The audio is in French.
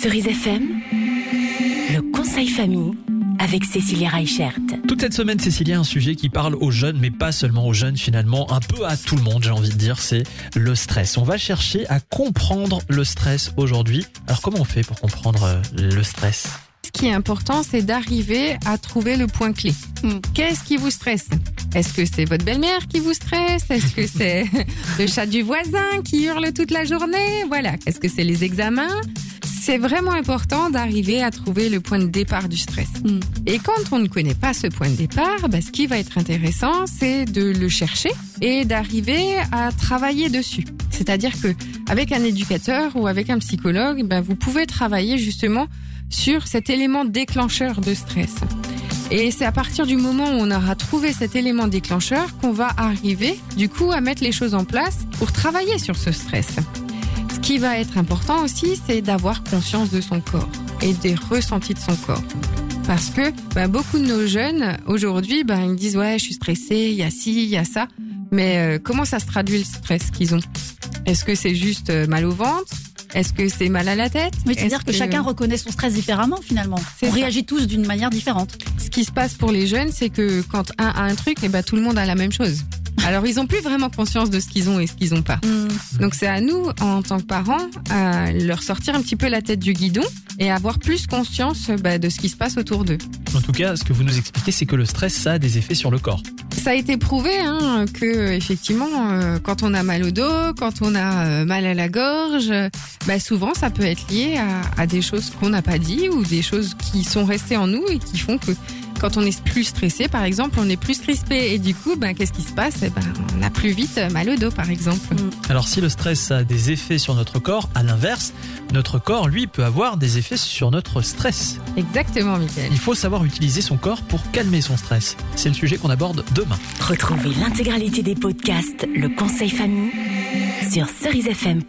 Cerise FM, le conseil famille avec Cécilia Reichert. Toute cette semaine, Cécilia, un sujet qui parle aux jeunes, mais pas seulement aux jeunes finalement, un peu à tout le monde, j'ai envie de dire, c'est le stress. On va chercher à comprendre le stress aujourd'hui. Alors comment on fait pour comprendre le stress ? Ce qui est important, c'est d'arriver à trouver le point clé. Qu'est-ce qui vous stresse ? Est-ce que c'est votre belle-mère qui vous stresse ? Est-ce que c'est le chat du voisin qui hurle toute la journée ? Voilà. Est-ce que c'est les examens ? C'est vraiment important d'arriver à trouver le point de départ du stress. Et quand on ne connaît pas ce point de départ, ce qui va être intéressant, c'est de le chercher et d'arriver à travailler dessus. C'est-à-dire que avec un éducateur ou avec un psychologue, vous pouvez travailler justement sur cet élément déclencheur de stress. Et c'est à partir du moment où on aura trouvé cet élément déclencheur qu'on va arriver, du coup, à mettre les choses en place pour travailler sur ce stress. Ce qui va être important aussi, c'est d'avoir conscience de son corps et des ressentis de son corps. Parce que beaucoup de nos jeunes, aujourd'hui, ils disent « Ouais, je suis stressé, il y a ci, il y a ça ». Mais comment ça se traduit le stress qu'ils ont ? Est-ce que c'est juste mal au ventre ? Est-ce que c'est mal à la tête ? Oui, c'est-à-dire que chacun reconnaît son stress différemment finalement. On réagit tous d'une manière différente. Ce qui se passe pour les jeunes, c'est que quand un a un truc, tout le monde a la même chose. Alors ils n'ont plus vraiment conscience de ce qu'ils ont et ce qu'ils n'ont pas. Donc c'est à nous, en tant que parents, à leur sortir un petit peu la tête du guidon et avoir plus conscience de ce qui se passe autour d'eux. En tout cas, ce que vous nous expliquez, c'est que le stress, ça a des effets sur le corps. Ça a été prouvé que effectivement, quand on a mal au dos, quand on a mal à la gorge, souvent ça peut être lié à des choses qu'on n'a pas dit ou des choses qui sont restées en nous et qui font que quand on est plus stressé, par exemple, on est plus crispé et du coup, qu'est-ce qui se passe ? On a plus vite mal au dos, par exemple. Alors si le stress a des effets sur notre corps, à l'inverse, notre corps, lui, peut avoir des effets sur notre stress. Exactement, Mickaël. Il faut savoir utiliser son corps pour calmer son stress. C'est le sujet qu'on aborde demain. Retrouvez l'intégralité des podcasts Le Conseil Famille sur cerisefm.fr.